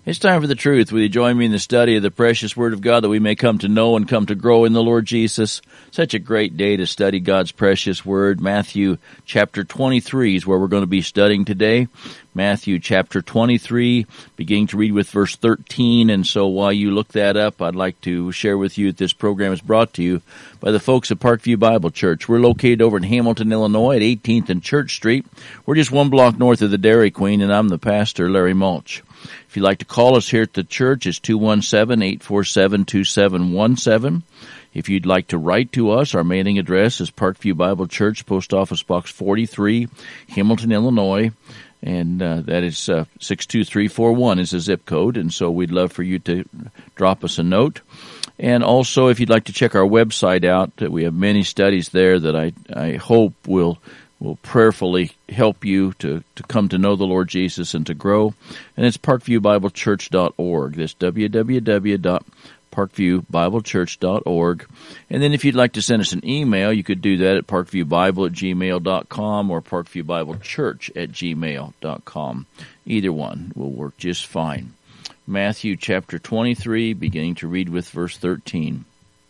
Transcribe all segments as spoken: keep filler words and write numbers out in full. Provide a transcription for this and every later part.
It's time for the truth. Will you join me in the study of the precious Word of God that we may come to know and come to grow in the Lord Jesus? Such a great day to study God's precious Word. Matthew chapter twenty-three is where we're going to be studying today. Matthew chapter twenty-three, beginning to read with verse thirteen. And so while you look that up, I'd like to share with you that this program is brought to you by the folks at Parkview Bible Church. We're located over in Hamilton, Illinois at eighteenth and Church Street. We're just one block north of the Dairy Queen, and I'm the pastor, Larry Mulch. If you'd like to call us here at the church, it's two one seven, eight four seven, two seven one seven. If you'd like to write to us, our mailing address is Parkview Bible Church, Post Office Box forty-three, Hamilton, Illinois. And uh, that is uh, six two three four one is the zip code, and so we'd love for you to drop us a note. And also, if you'd like to check our website out, we have many studies there that I, I hope will will prayerfully help you to, to come to know the Lord Jesus and to grow. And it's parkview bible church dot org. That's w w w dot parkview bible church dot org. And then if you'd like to send us an email, you could do that at parkviewbible at gmail dot com or parkviewbiblechurch at gmail dot com. Either one will work just fine. Matthew chapter twenty-three, beginning to read with verse thirteen.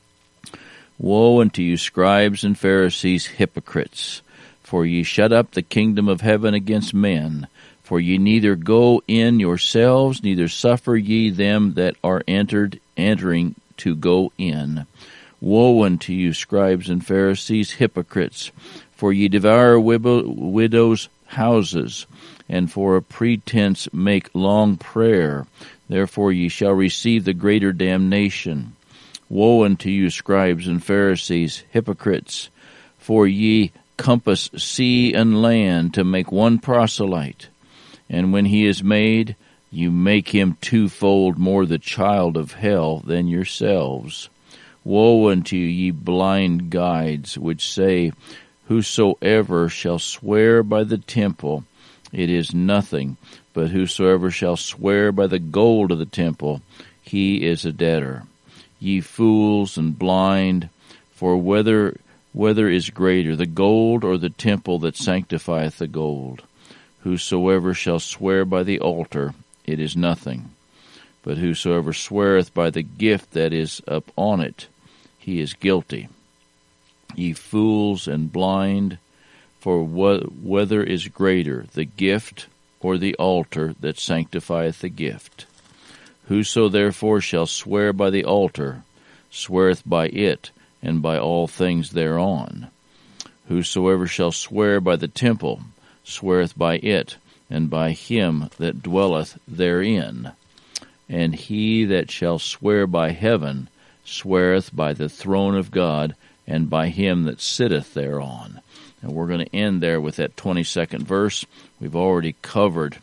Woe unto you, scribes and Pharisees, hypocrites! For ye shut up the kingdom of heaven against men. For ye neither go in yourselves, neither suffer ye them that are entered entering to go in. Woe unto you, scribes and Pharisees, hypocrites! For ye devour widows' houses, and for a pretense make long prayer. Therefore ye shall receive the greater damnation. Woe unto you, scribes and Pharisees, hypocrites! For ye compass sea and land to make one proselyte. And when he is made, you make him twofold more the child of hell than yourselves. Woe unto you, ye blind guides, which say, Whosoever shall swear by the temple, it is nothing, but whosoever shall swear by the gold of the temple, he is a debtor. Ye fools and blind, for whether whether is greater, the gold or the temple that sanctifieth the gold? Whosoever shall swear by the altar, it is nothing. But whosoever sweareth by the gift that is upon it, he is guilty. Ye fools and blind, for whether is greater, the gift or the altar that sanctifieth the gift? Whoso therefore shall swear by the altar, sweareth by it, and by all things thereon. Whosoever shall swear by the temple, sweareth by it, and by him that dwelleth therein. And he that shall swear by heaven, sweareth by the throne of God, and by him that sitteth thereon. And we're going to end there with that twenty-second verse. We've already covered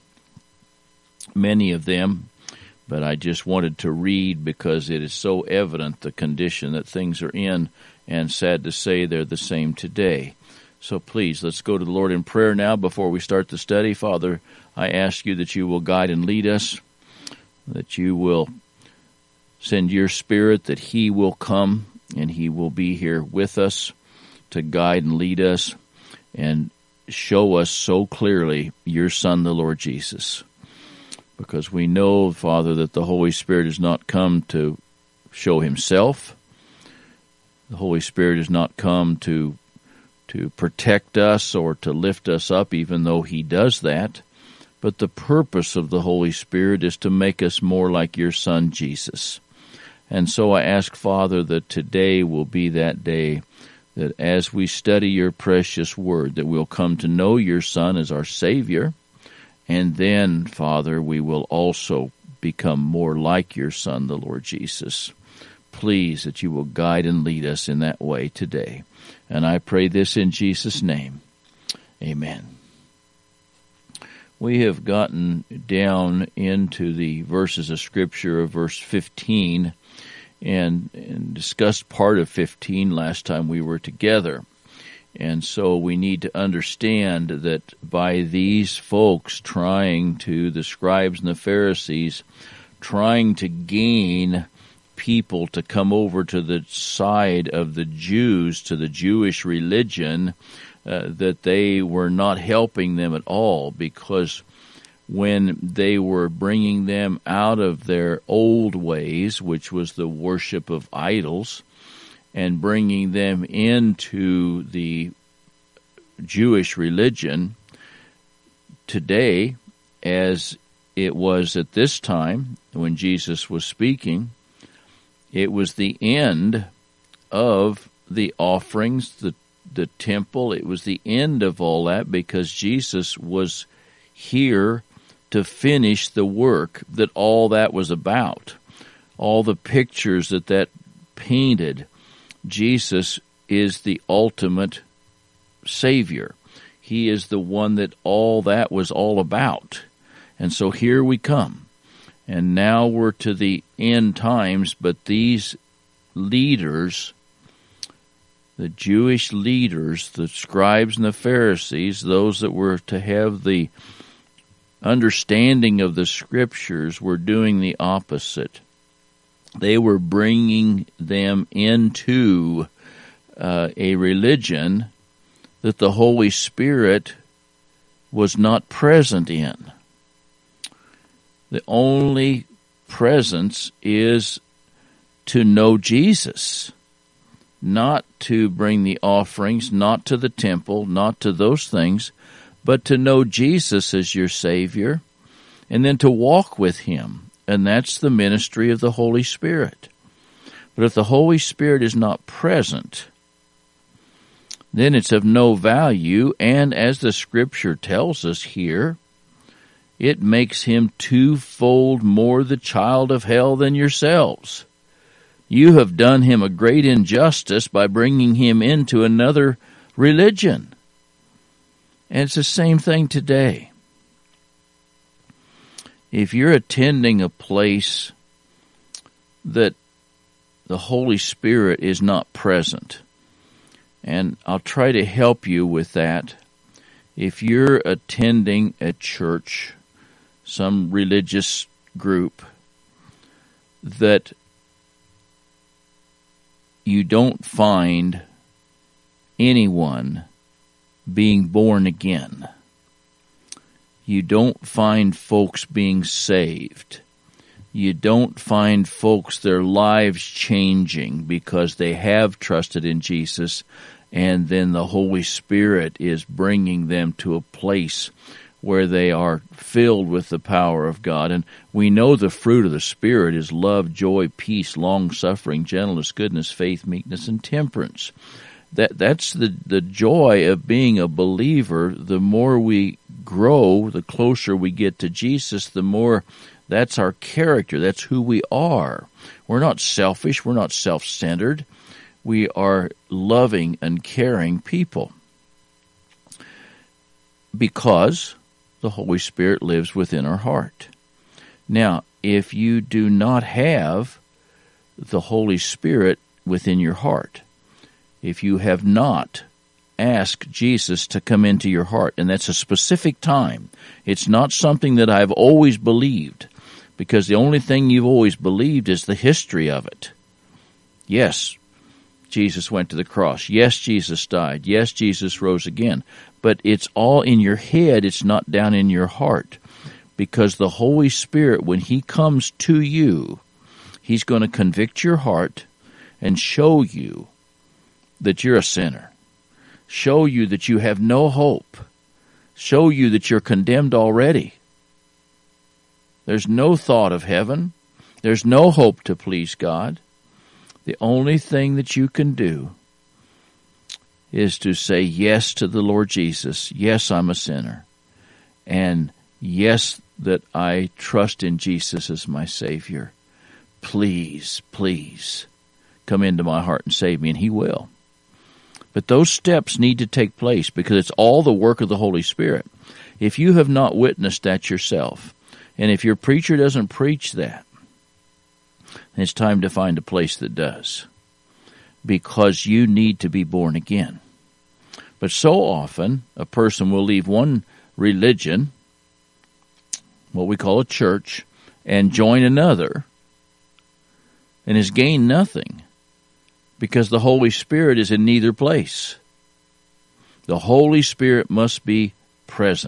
many of them, but I just wanted to read because it is so evident the condition that things are in, and sad to say they're the same today. So please, let's go to the Lord in prayer now before we start the study. Father, I ask you that you will guide and lead us, that you will send your Spirit, that he will come and he will be here with us to guide and lead us and show us so clearly your Son, the Lord Jesus. Because we know, Father, that the Holy Spirit has not come to show himself. The Holy Spirit has not come to to protect us or to lift us up, even though he does that. But the purpose of the Holy Spirit is to make us more like your Son, Jesus. And so I ask, Father, that today will be that day that as we study your precious word, that we'll come to know your Son as our Savior. And then, Father, we will also become more like your Son, the Lord Jesus. Please that you will guide and lead us in that way today. And I pray this in Jesus' name. Amen. We have gotten down into the verses of Scripture of verse fifteen and, and discussed part of fifteen last time we were together. And so we need to understand that by these folks trying to, the scribes and the Pharisees, trying to gain people to come over to the side of the Jews, to the Jewish religion, uh, that they were not helping them at all, because when they were bringing them out of their old ways, which was the worship of idols, and bringing them into the Jewish religion today, as it was at this time when Jesus was speaking. It was the end of the offerings, the the temple. It was the end of all that, because Jesus was here to finish the work that all that was about. All the pictures that that painted. Jesus is the ultimate Savior. He is the one that all that was all about. And so here we come. And now we're to the end times, but these leaders, the Jewish leaders, the scribes and the Pharisees, those that were to have the understanding of the Scriptures, were doing the opposite. They were bringing them into uh, a religion that the Holy Spirit was not present in. The only presence is to know Jesus, not to bring the offerings, not to the temple, not to those things, but to know Jesus as your Savior, and then to walk with Him. And that's the ministry of the Holy Spirit. But if the Holy Spirit is not present, then it's of no value, and as the Scripture tells us here, it makes him twofold more the child of hell than yourselves. You have done him a great injustice by bringing him into another religion. And it's the same thing today. If you're attending a place that the Holy Spirit is not present, and I'll try to help you with that. If you're attending a church, some religious group, that you don't find anyone being born again, you don't find folks being saved, you don't find folks, their lives changing because they have trusted in Jesus, and then the Holy Spirit is bringing them to a place where they are filled with the power of God. And we know the fruit of the Spirit is love, joy, peace, long-suffering, gentleness, goodness, faith, meekness, and temperance. That That's the, the joy of being a believer. The more we grow, the closer we get to Jesus, the more that's our character. That's who we are. We're not selfish. We're not self-centered. We are loving and caring people because the Holy Spirit lives within our heart. Now, if you do not have the Holy Spirit within your heart, if you have not asked Jesus to come into your heart, and that's a specific time, it's not something that I've always believed, because the only thing you've always believed is the history of it. Yes, Jesus went to the cross. Yes, Jesus died. Yes, Jesus rose again. But it's all in your head. It's not down in your heart. Because the Holy Spirit, when He comes to you, He's going to convict your heart and show you that you're a sinner. Show you that you have no hope. Show you that you're condemned already. There's no thought of heaven. There's no hope to please God. The only thing that you can do is to say yes to the Lord Jesus. Yes, I'm a sinner. And yes, that I trust in Jesus as my Savior. Please, please come into my heart and save me, and He will. But those steps need to take place because it's all the work of the Holy Spirit. If you have not witnessed that yourself, and if your preacher doesn't preach that, it's time to find a place that does, because you need to be born again. But so often, a person will leave one religion, what we call a church, and join another, and has gained nothing, because the Holy Spirit is in neither place. The Holy Spirit must be present.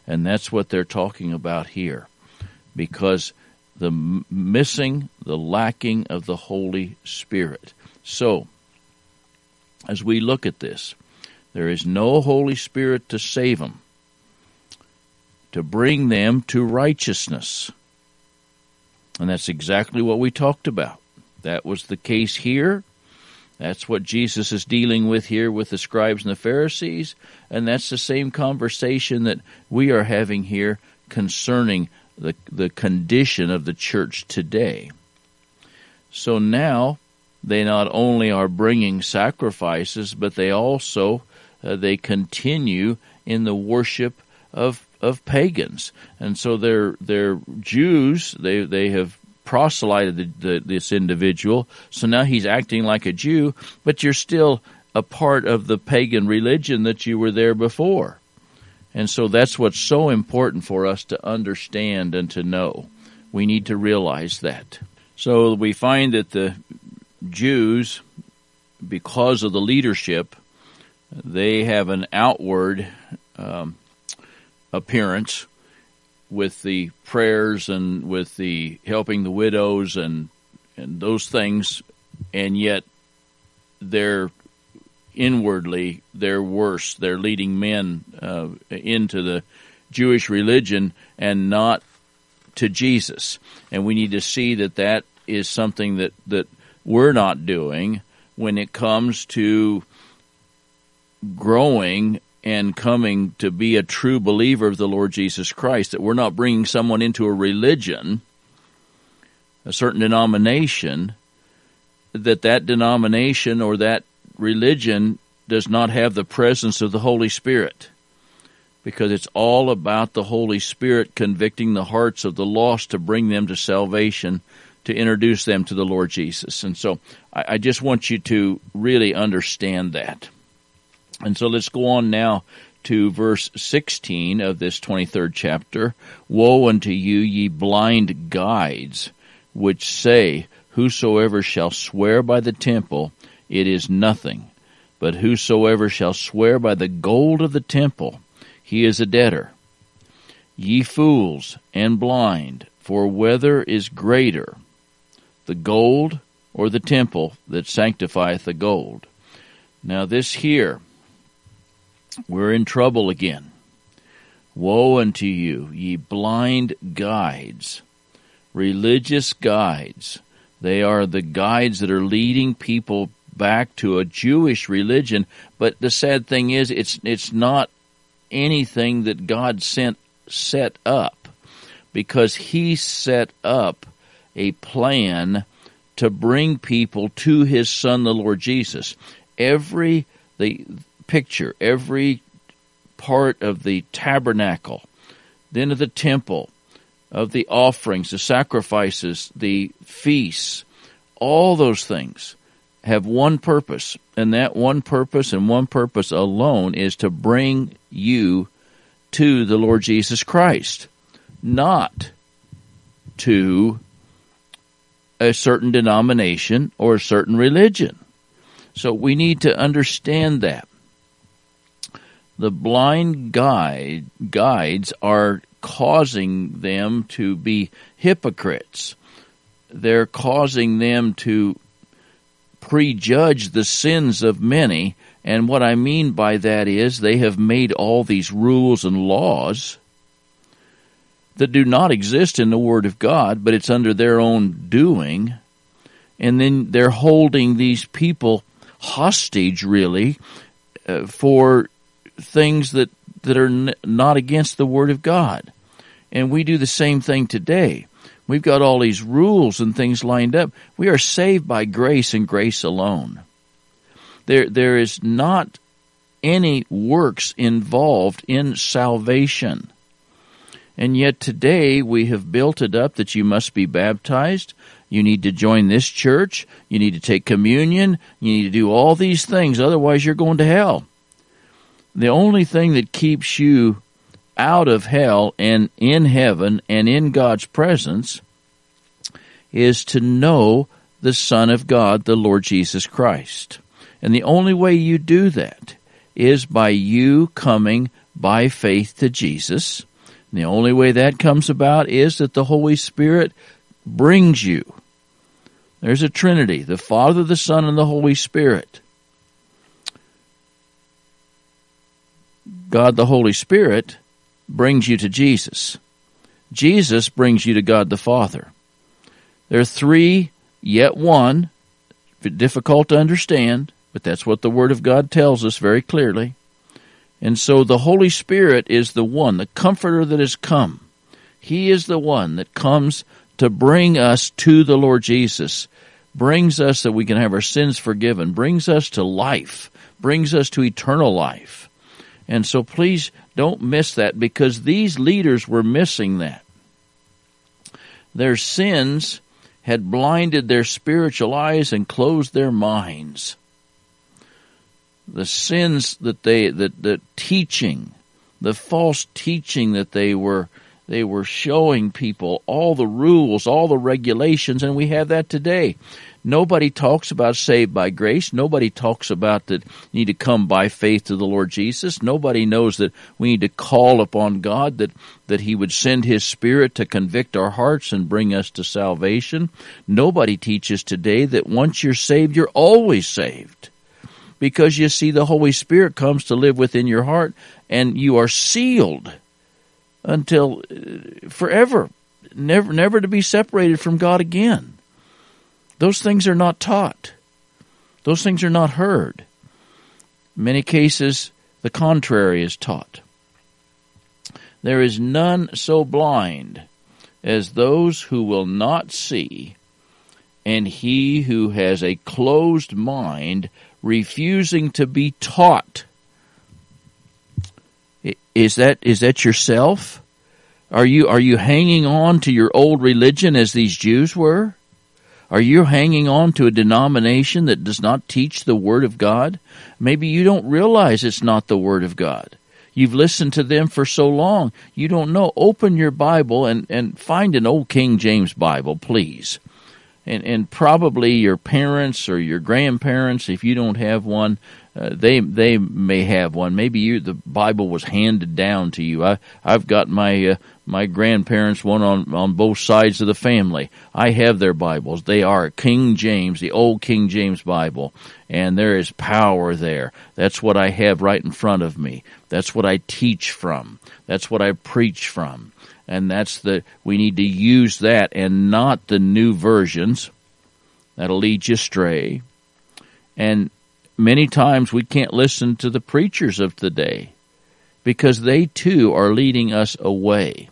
And that's what they're talking about here. Because the m- missing, the lacking of the Holy Spirit. So, as we look at this, there is no Holy Spirit to save them, to bring them to righteousness. And that's exactly what we talked about. That was the case here. That's what Jesus is dealing with here with the scribes and the Pharisees. And that's the same conversation that we are having here concerning the, the condition of the church today. So now they not only are bringing sacrifices, but they also uh, they continue in the worship of of pagans. And so they're they're Jews. They they have proselyted the, the, this individual. So now he's acting like a Jew, but you're still a part of the pagan religion that you were there before. And so that's what's so important for us to understand and to know. We need to realize that. So we find that the Jews, because of the leadership, they have an outward um, appearance with the prayers and with the helping the widows and and those things, and yet they're inwardly they're worse. They're leading men uh, into the Jewish religion and not to Jesus. And we need to see that that is something that, that we're not doing when it comes to growing and coming to be a true believer of the Lord Jesus Christ, that we're not bringing someone into a religion, a certain denomination, that that denomination or that religion does not have the presence of the Holy Spirit, because it's all about the Holy Spirit convicting the hearts of the lost to bring them to salvation, to introduce them to the Lord Jesus. And so I, I just want you to really understand that. And so let's go on now to verse sixteen of this twenty-third chapter. Woe unto you, ye blind guides, which say, Whosoever shall swear by the temple, it is nothing. But whosoever shall swear by the gold of the temple, he is a debtor. Ye fools and blind, for whether is greater, the gold or the temple that sanctifieth the gold? Now this here, we're in trouble again. Woe unto you, ye blind guides, religious guides. They are the guides that are leading people back to a Jewish religion, but the sad thing is it's it's not anything that God sent set up, because He set up a plan to bring people to His Son, the Lord Jesus. Every the picture, every part of the tabernacle, then of the temple, of the offerings, the sacrifices, the feasts, all those things have one purpose, and that one purpose and one purpose alone is to bring you to the Lord Jesus Christ, not to a certain denomination or a certain religion. So we need to understand that. The blind guide guides are causing them to be hypocrites. They're causing them to prejudge the sins of many, and what I mean by that is they have made all these rules and laws that do not exist in the Word of God, but it's under their own doing, and then they're holding these people hostage, really, uh, for things that, that are n- not against the Word of God. And we do the same thing today. We've got all these rules and things lined up. We are saved by grace and grace alone. There, there is not any works involved in salvation. And yet today we have built it up that you must be baptized, you need to join this church, you need to take communion, you need to do all these things, otherwise you're going to hell. The only thing that keeps you out of hell and in heaven and in God's presence is to know the Son of God, the Lord Jesus Christ. And the only way you do that is by you coming by faith to Jesus, And the only way that comes about is that the Holy Spirit brings you. There's a Trinity, the Father, the Son, and the Holy Spirit. God the Holy Spirit brings you to Jesus. Jesus brings you to God the Father. There are three, yet one. Difficult to understand, but that's what the Word of God tells us very clearly. And so the Holy Spirit is the one, the Comforter that has come. He is the one that comes to bring us to the Lord Jesus, brings us that we can have our sins forgiven, brings us to life, brings us to eternal life. And so please don't miss that, because these leaders were missing that. Their sins had blinded their spiritual eyes and closed their minds. The sins that they, that the teaching, the false teaching that they were, they were showing people, all the rules, all the regulations, and we have that today. Nobody talks about saved by grace. Nobody talks about that you need to come by faith to the Lord Jesus. Nobody knows that we need to call upon God, that, that He would send His Spirit to convict our hearts and bring us to salvation. Nobody teaches today that once you're saved, you're always saved. Because you see, the Holy Spirit comes to live within your heart, and you are sealed until forever, never, never to be separated from God again. Those things are not taught. Those things are not heard. In many cases, the contrary is taught. There is none so blind as those who will not see, and he who has a closed mind, refusing to be taught. Is that, is that yourself? Are you, are you hanging on to your old religion as these Jews were? Are you hanging on to a denomination that does not teach the Word of God? Maybe you don't realize it's not the Word of God. You've listened to them for so long, you don't know. Open your Bible and, and find an old King James Bible, please. And, and probably your parents or your grandparents, if you don't have one, uh, they they may have one. Maybe you, the Bible was handed down to you. I, I've got my uh, my grandparents, one on, on both sides of the family. I have their Bibles. They are King James, the old King James Bible, and there is power there. That's what I have right in front of me. That's what I teach from. That's what I preach from. And that's the, we need to use that and not the new versions. That'll lead you astray. And many times we can't listen to the preachers of the day because they too are leading us away.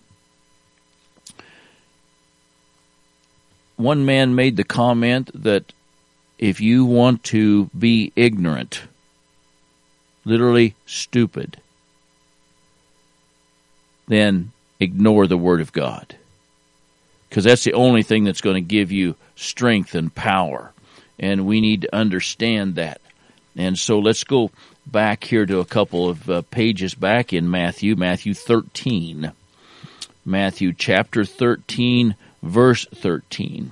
One man made the comment that if you want to be ignorant, literally stupid, then ignore the Word of God, because that's the only thing that's going to give you strength and power, and we need to understand that. And so let's go back here to a couple of uh, pages back in Matthew, Matthew thirteen. Matthew chapter thirteen, verse thirteen.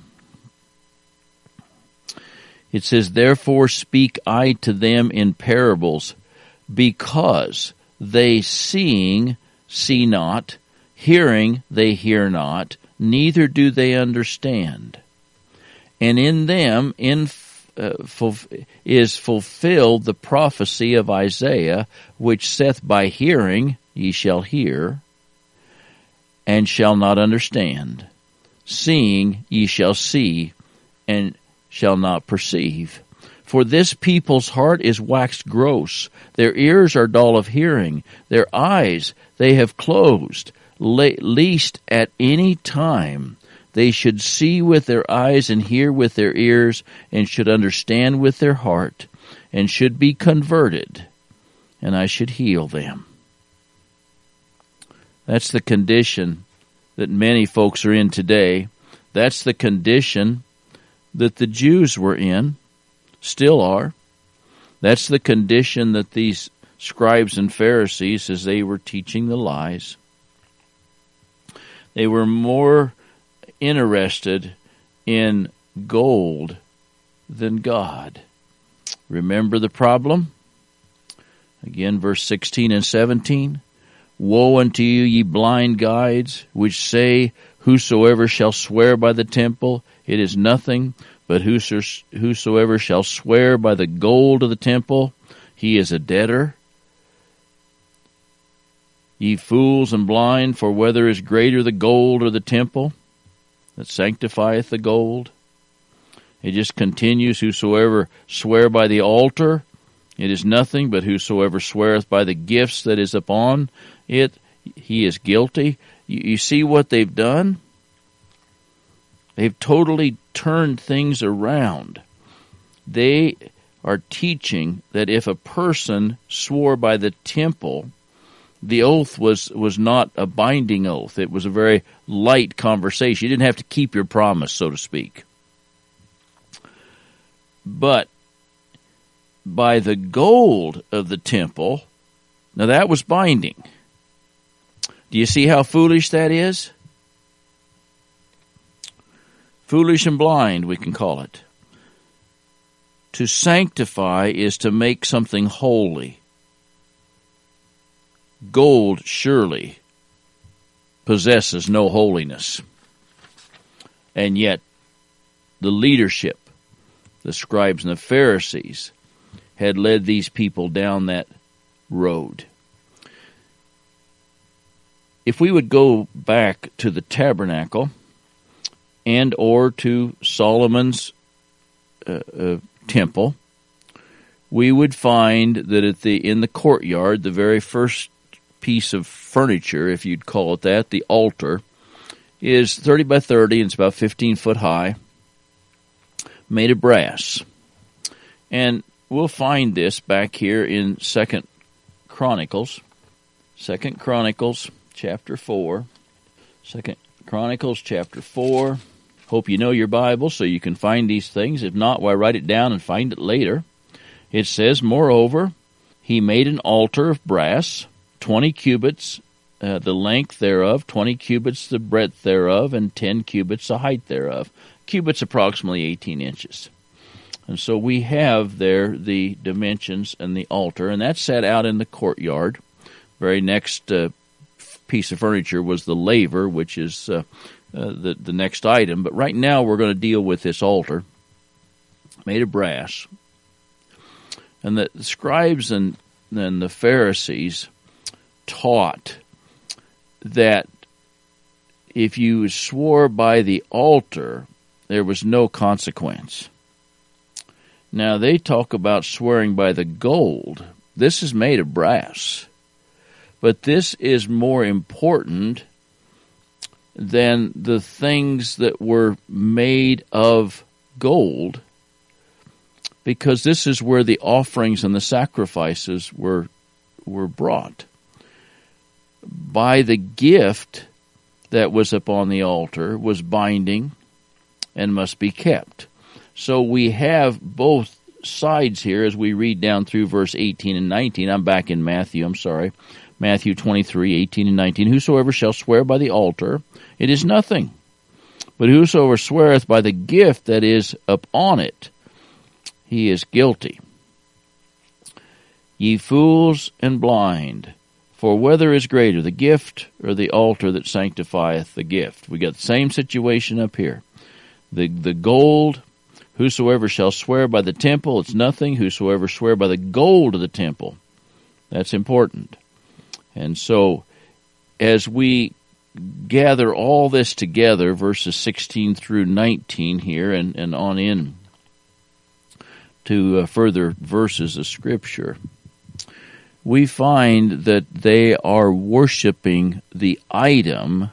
It says, "Therefore speak I to them in parables, because they seeing see not, hearing they hear not, neither do they understand. And in them in, uh, fulf- is fulfilled the prophecy of Isaiah, which saith, By hearing ye shall hear, and shall not understand. Seeing ye shall see, and shall not perceive. For this people's heart is waxed gross, their ears are dull of hearing, their eyes they have closed, lest at any time they should see with their eyes and hear with their ears, and should understand with their heart, and should be converted, and I should heal them." That's the condition that many folks are in today. That's the condition that the Jews were in, still are. That's the condition that these scribes and Pharisees, as they were teaching the lies, they were more interested in gold than God. Remember the problem? Again, verse sixteen and seventeen. Woe unto you, ye blind guides, which say, Whosoever shall swear by the temple, it is nothing, but whosoever shall swear by the gold of the temple, he is a debtor. Ye fools and blind, for whether is greater the gold or the temple that sanctifieth the gold? It just continues, Whosoever swear by the altar, it is nothing, but whosoever sweareth by the gifts that is upon it, he is guilty. You, you see what they've done? They've totally turned things around. They are teaching that if a person swore by the temple, the oath was, was not a binding oath. It was a very light conversation. You didn't have to keep your promise, so to speak. But by the gold of the temple, now that was binding. Do you see how foolish that is? Foolish and blind, we can call it. To sanctify is to make something holy. Gold surely possesses no holiness. And yet, the leadership, the scribes and the Pharisees, had led these people down that road. If we would go back to the tabernacle and or to Solomon's uh, uh, temple, we would find that at the in the courtyard, the very first piece of furniture, if you'd call it that, the altar, is thirty by thirty, and it's about fifteen foot high, made of brass. And we'll find this back here in Second Chronicles, Second Chronicles chapter four, Second Chronicles chapter four. Hope you know your Bible so you can find these things. If not, why, write it down and find it later. It says, Moreover, he made an altar of brass, twenty cubits uh, the length thereof, twenty cubits the breadth thereof, and ten cubits the height thereof. Cubits approximately eighteen inches. And so we have there the dimensions and the altar, and that's set out in the courtyard. Very next uh, piece of furniture was the laver, which is uh, uh, the, the next item. But right now we're going to deal with this altar made of brass. And the scribes and, and the Pharisees taught that if you swore by the altar, there was no consequence. Now, they talk about swearing by the gold. This is made of brass. But this is more important than the things that were made of gold, because this is where the offerings and the sacrifices were were brought. By the gift that was upon the altar was binding and must be kept. So we have both sides here as we read down through verse eighteen and nineteen. I'm back in Matthew, I'm sorry. Matthew twenty-three, eighteen and nineteen. Whosoever shall swear by the altar, it is nothing. But whosoever sweareth by the gift that is upon it, he is guilty. Ye fools and blind, for whether is greater, the gift or the altar that sanctifieth the gift? We got the same situation up here. The the gold, whosoever shall swear by the temple, it's nothing. Whosoever swear by the gold of the temple, that's important. And so, as we gather all this together, verses sixteen through nineteen here, and, and on in to uh, further verses of Scripture, we find that they are worshiping the item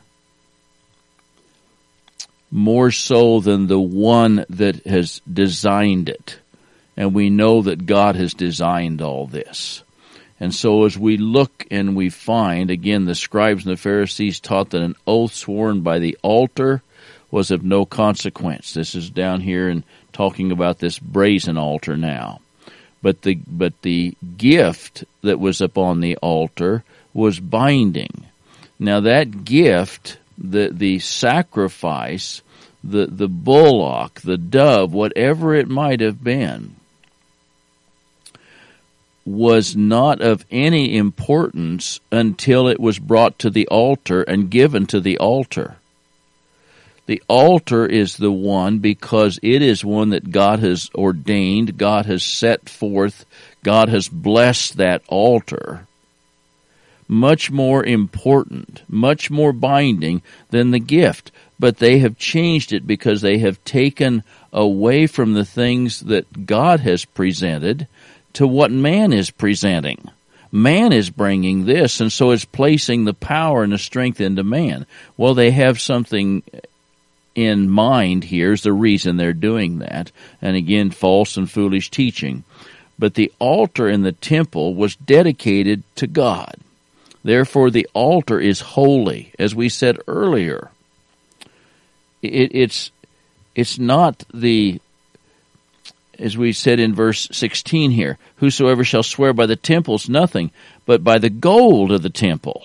more so than the one that has designed it. And we know that God has designed all this. And so as we look and we find, again, the scribes and the Pharisees taught that an oath sworn by the altar was of no consequence. This is down here and talking about this brazen altar now. But the but the gift that was upon the altar was binding. Now that gift, the the sacrifice, the the bullock, the dove, whatever it might have been, was not of any importance until it was brought to the altar and given to the altar. The altar is the one because it is one that God has ordained, God has set forth, God has blessed that altar. Much more important, much more binding than the gift. But they have changed it because they have taken away from the things that God has presented to what man is presenting. Man is bringing this, and so it's placing the power and the strength into man. Well, they have something in mind here is the reason they're doing that. And again, false and foolish teaching. But the altar in the temple was dedicated to God. Therefore, the altar is holy, as we said earlier. It, it's it's not the, as we said in verse sixteen here, whosoever shall swear by the temple is nothing, but by the gold of the temple.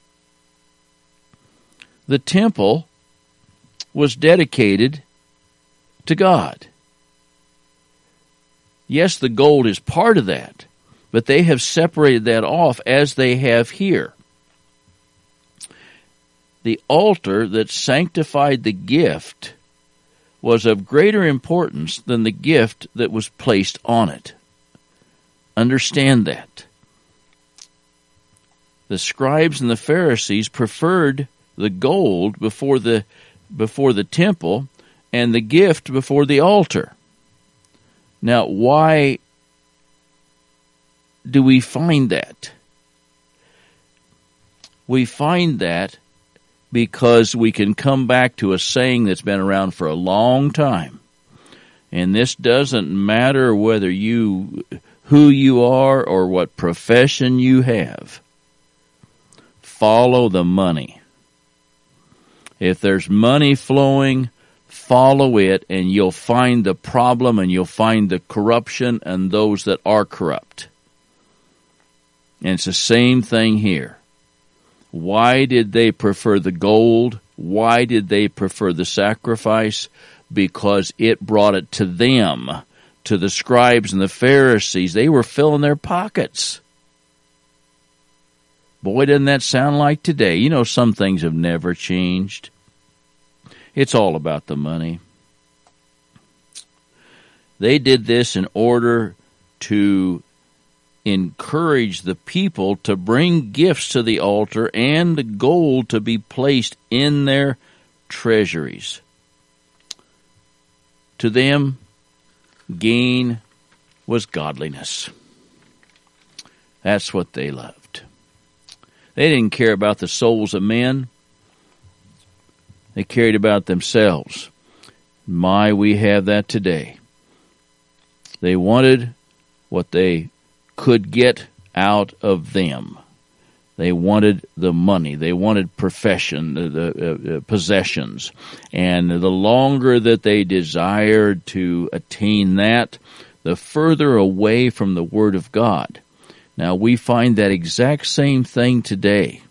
The temple was dedicated to God. Yes, the gold is part of that, but they have separated that off as they have here. The altar that sanctified the gift was of greater importance than the gift that was placed on it. Understand that. The scribes and the Pharisees preferred the gold before the before the temple and the gift before the altar. Now, why do we find that? We find that because we can come back to a saying that's been around for a long time. And this doesn't matter whether you, who you are or what profession you have. Follow the money. If there's money flowing, follow it, and you'll find the problem and you'll find the corruption and those that are corrupt. And it's the same thing here. Why did they prefer the gold? Why did they prefer the sacrifice? Because it brought it to them, to the scribes and the Pharisees. They were filling their pockets. Boy, doesn't that sound like today? You know, some things have never changed. It's all about the money. They did this in order to encourage the people to bring gifts to the altar and the gold to be placed in their treasuries. To them, gain was godliness. That's what they loved. They didn't care about the souls of men. They cared about themselves. My, we have that today. They wanted what they could get out of them. They wanted the money. They wanted profession, the, the uh, possessions. And the longer that they desired to attain that, the further away from the Word of God. Now, we find that exact same thing today.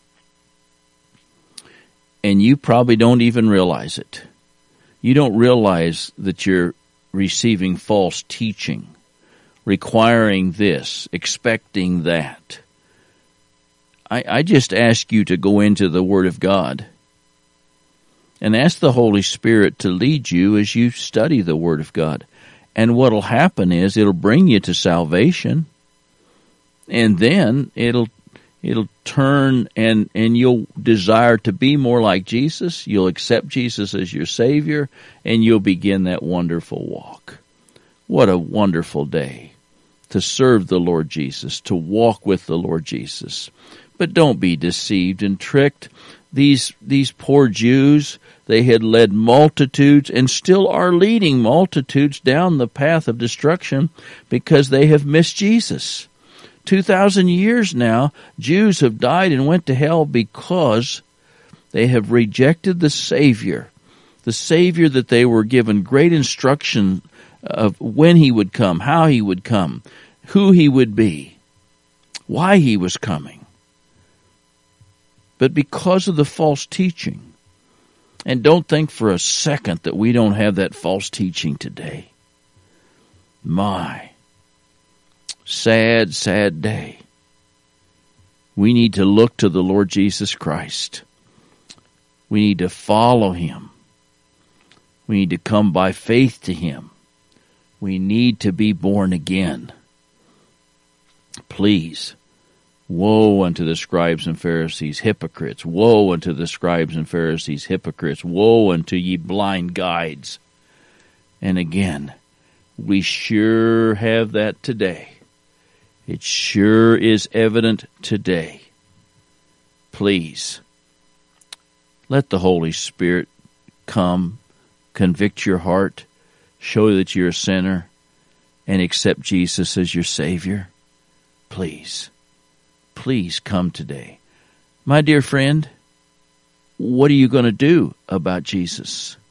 And you probably don't even realize it. You don't realize that you're receiving false teaching, requiring this, expecting that. I, I just ask you to go into the Word of God and ask the Holy Spirit to lead you as you study the Word of God. And what'll happen is it'll bring you to salvation, and then it'll it'll turn and, and you'll desire to be more like Jesus. You'll accept Jesus as your Savior, and you'll begin that wonderful walk. What a wonderful day to serve the Lord Jesus, to walk with the Lord Jesus. But don't be deceived and tricked. These, these poor Jews, they had led multitudes and still are leading multitudes down the path of destruction because they have missed Jesus. Two thousand years now, Jews have died and went to hell because they have rejected the Savior, the Savior that they were given great instruction of when He would come, how He would come, who He would be, why He was coming. But because of the false teaching, and don't think for a second that we don't have that false teaching today. My, sad, sad day. We need to look to the Lord Jesus Christ. We need to follow Him. We need to come by faith to Him. We need to be born again. Please, woe unto the scribes and Pharisees, hypocrites. Woe unto the scribes and Pharisees, hypocrites. Woe unto ye blind guides. And again, we sure have that today. It sure is evident today. Please, let the Holy Spirit come, convict your heart, show that you're a sinner, and accept Jesus as your Savior. Please, please come today. My dear friend, what are you going to do about Jesus?